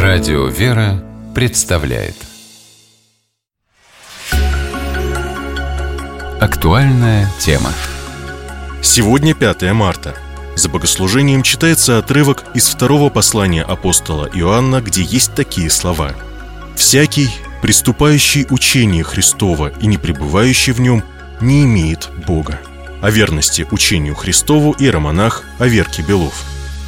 Радио «Вера» представляет актуальная тема. Сегодня 5 марта. За богослужением читается отрывок из второго послания апостола Иоанна, где есть такие слова: «Всякий, приступающий учение Христово и не пребывающий в нем, не имеет Бога». О верности учению Христову иеромонах Аверкий Белов.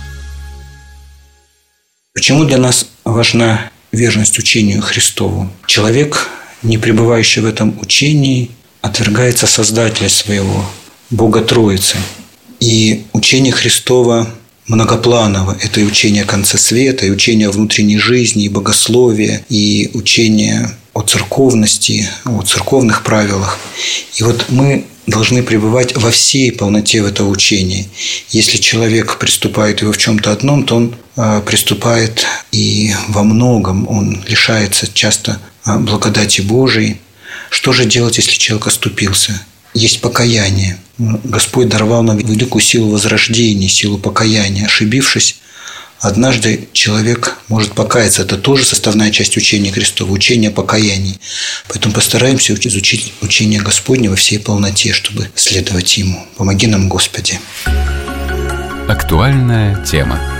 Почему для нас важна верность учению Христову? Человек, не пребывающий в этом учении, отвергается Создателя своего, Бога Троицы. И учение Христово многопланово. Это и учение о конце света, и учение о внутренней жизни, и богословие, и учение о церковности, о церковных правилах. И вот мы должны пребывать во всей полноте в это учение. Если человек приступает его в чем-то одном, то он приступает и во многом, он лишается часто благодати Божией. Что же делать, если человек оступился? Есть покаяние. Господь даровал нам великую силу возрождения, силу покаяния. Ошибившись, однажды человек может покаяться. Это тоже составная часть учения Христова, учение о покаянии. Поэтому постараемся изучить учение Господне во всей полноте, чтобы следовать Ему. Помоги нам, Господи. Актуальная тема.